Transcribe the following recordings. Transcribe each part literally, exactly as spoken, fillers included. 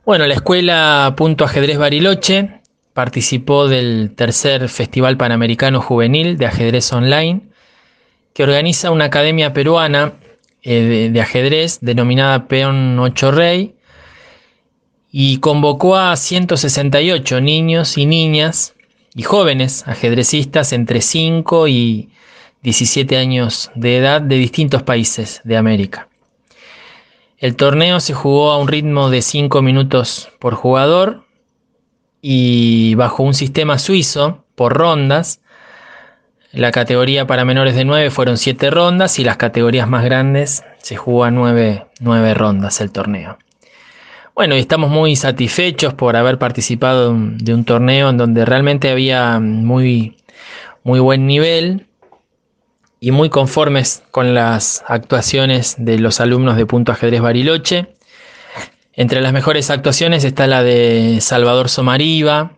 Bueno, la escuela Punto Ajedrez Bariloche participó del tercer Festival Panamericano Juvenil de Ajedrez Online, que organiza una academia peruana eh, de, de ajedrez denominada Peón ocho Rey, y convocó a ciento sesenta y ocho niños y niñas y jóvenes ajedrecistas entre cinco y diecisiete años de edad de distintos países de América. El torneo se jugó a un ritmo de cinco minutos por jugador y bajo un sistema suizo por rondas. La categoría para menores de nueve fueron siete rondas y las categorías más grandes se jugó a nueve rondas el torneo. Bueno, y estamos muy satisfechos por haber participado de un, de un torneo en donde realmente había muy, muy buen nivel y muy conformes con las actuaciones de los alumnos de Punto Ajedrez Bariloche. Entre las mejores actuaciones está la de Salvador Somariva,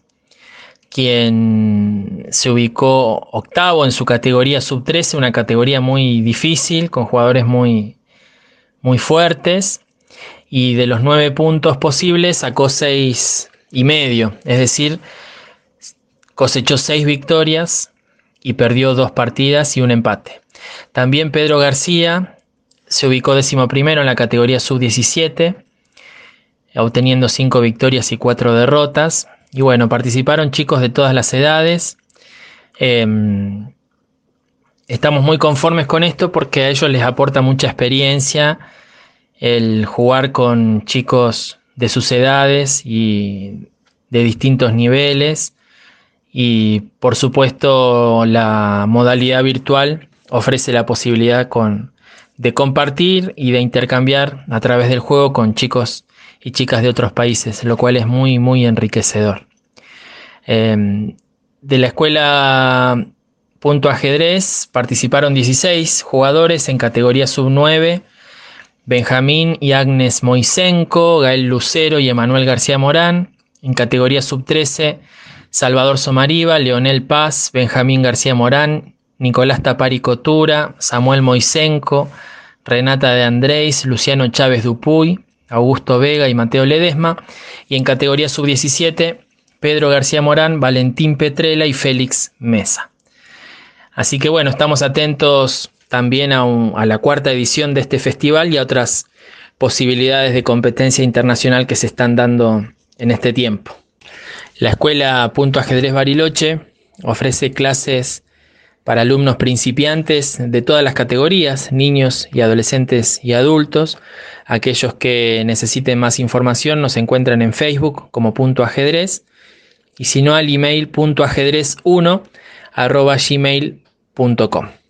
quien se ubicó octavo en su categoría sub trece, una categoría muy difícil, con jugadores muy, muy fuertes, y de los nueve puntos posibles sacó seis y medio, es decir, cosechó seis victorias y perdió dos partidas y un empate. También Pedro García se ubicó décimo primero en la categoría sub diecisiete, obteniendo cinco victorias y cuatro derrotas. Y bueno, participaron chicos de todas las edades. Eh, estamos muy conformes con esto porque a ellos les aporta mucha experiencia el jugar con chicos de sus edades y de distintos niveles. Y por supuesto la modalidad virtual ofrece la posibilidad con, de compartir y de intercambiar a través del juego con chicos y chicas de otros países, lo cual es muy muy enriquecedor. Eh, de la escuela Punto Ajedrez participaron dieciséis jugadores en categoría sub nueve, Benjamín y Agnes Moisenko, Gael Lucero y Emanuel García Morán. En categoría sub trece, Salvador Somariva, Leonel Paz, Benjamín García Morán, Nicolás Tapari Cotura, Samuel Moisenko, Renata de Andrés, Luciano Chávez Dupuy, Augusto Vega y Mateo Ledesma. Y en categoría sub diecisiete, Pedro García Morán, Valentín Petrella y Félix Mesa. Así que bueno, estamos atentos también a, un, a la cuarta edición de este festival y a otras posibilidades de competencia internacional que se están dando en este tiempo. La escuela Punto Ajedrez Bariloche ofrece clases para alumnos principiantes de todas las categorías, niños y adolescentes y adultos. Aquellos que necesiten más información nos encuentran en Facebook como Punto Ajedrez, y si no al email puntoajedrez uno arroba gmail punto com.